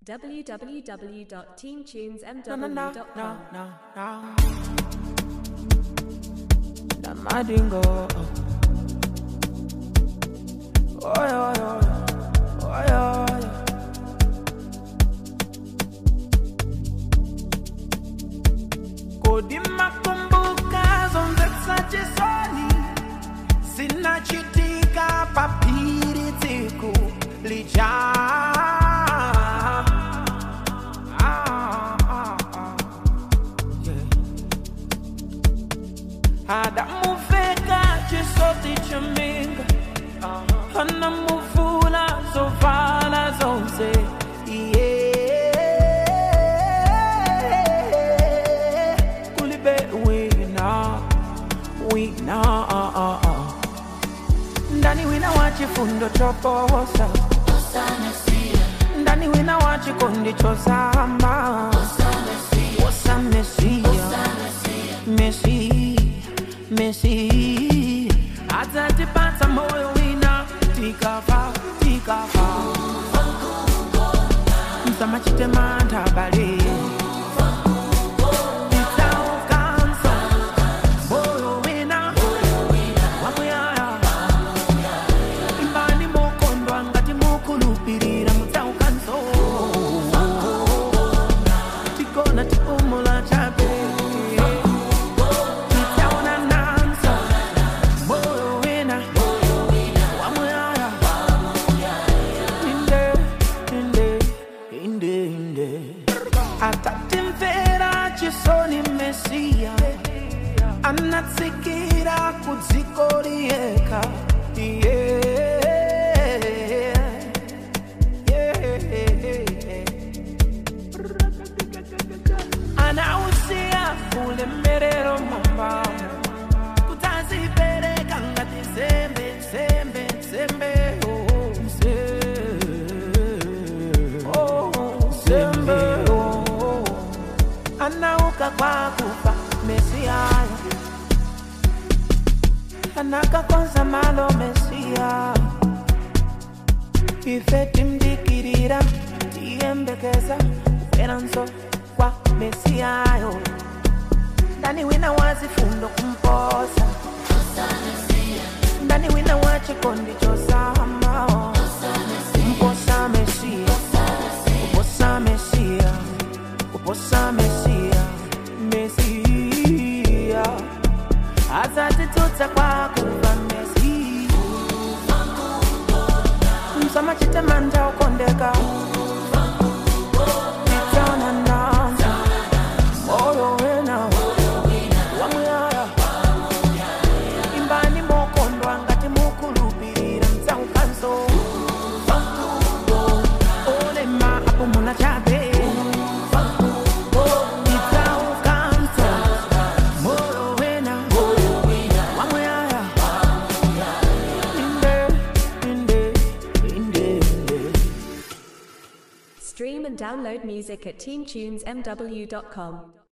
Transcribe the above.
www.teentunesmw.com. Na madingo. Oy oy oy. Oy oy. Kodima kumbuka zonde sajisoni. Sinachitika papiri tiku lija. Ada mufeka chisoti chaminga Hana mufula zovala zonse Yeah Kulibe wina Ndani wina wachi fundo choposa Ndani wina wachi kondi chosama Osa Messi Atati pata moyo wina Tikafa Msama chite manta bale Nitao kanso Moyo wina Wamuyaya Imbani mokondo angati mokulupirira Mutao kanso Tikona tipumula chape Atatimvera chisoni Mesia Anatsikira kudzikorieka Anausia ulemerero mwambamo Kutazipereka ngati sembe Anauka kwa kufa Mesia Anaka konza malo Mesia Ifeti mdikirira Tiembekeza Uperanzo kwa Mesia Ndani wina wazi fundo kumposa Ndani wina wachi kondi chosama Mposa Mesia Uposa Mesia Uposa Mesia Azati tuta kwa kufa Messi Msama chite manja ukondeka Nitana nanza Moyo wena Wamuyaya Imbani mokondo angati mukulupirira Mtau kanso Ole ma apu muna chabe Stream and download music at teentunesmw.com.